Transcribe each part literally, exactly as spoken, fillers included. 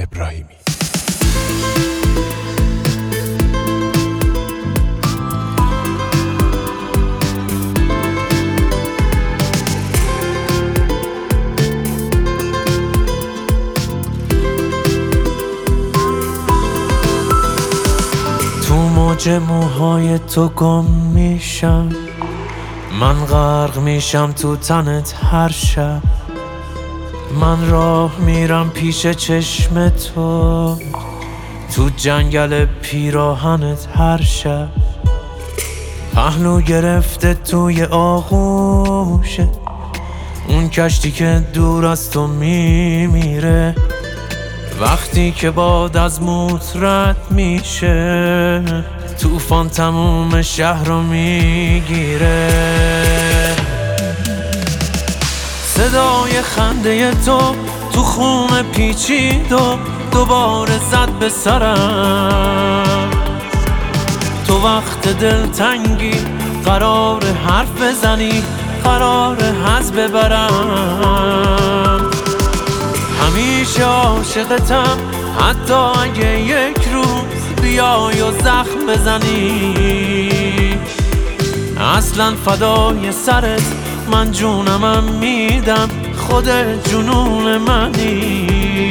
ابراهیمی. تو موج موهای تو گم میشم، من غرق میشم تو تنت هر شب. من راه میرم پیش چشم تو، تو جنگل پیراهنت هر شب. پهلو گرفته توی آغوشه، اون کشتی که دور از تو میمیره. وقتی که باد از موت رد میشه، طوفان تموم شهر رو میگیره. صدای خنده تو تو خون پیچید و دوباره زد به سرم. تو وقت دلتنگی قرار حرف بزنی، قرار حظ ببرم. همیشه عاشقتم حتی اگه یک روز بیای و زخم بزنی. اصلا فدای سرت من جونمم میدم، خودت جنون منی.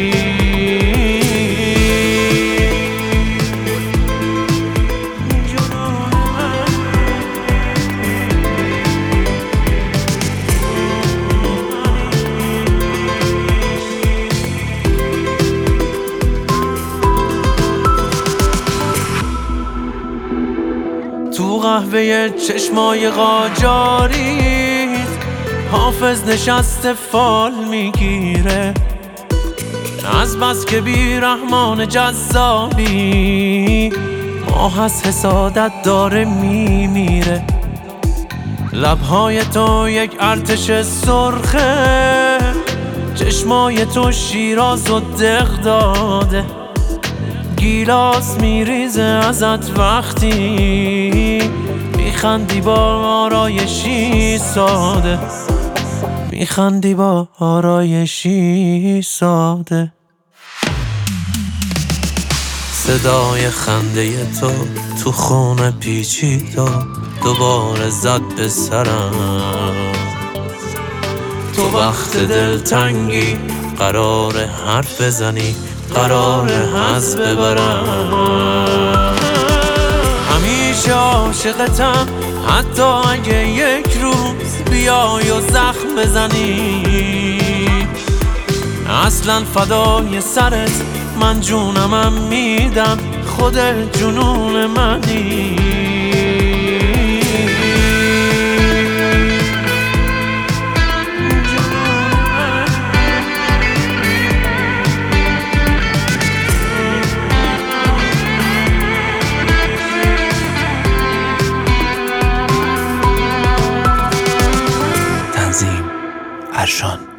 تو قهوه چشمای قاجاریت حافظ نشسته فال میگیره. از بس که بیرحمان جذابی، ماه از حسادت داره میمیره. لبهای تو یک ارتش سرخه، چشمای تو شیراز و دق داده. گیلاس میریزه ازت وقتی میخندی با آرایشی ساده، میخندی با آرایشی ساده. صدای خنده تو تو خون پیچید و دوباره زد به سرم. تو وقت دلتنگی قرار حرف بزنی، قرار حظ ببرم. همیشه عاشقتم حتی اگه یک روز بیای و زخم بزنی. اصلا فدای سرت من جونمم میدم، خودت جنون منی. ارشان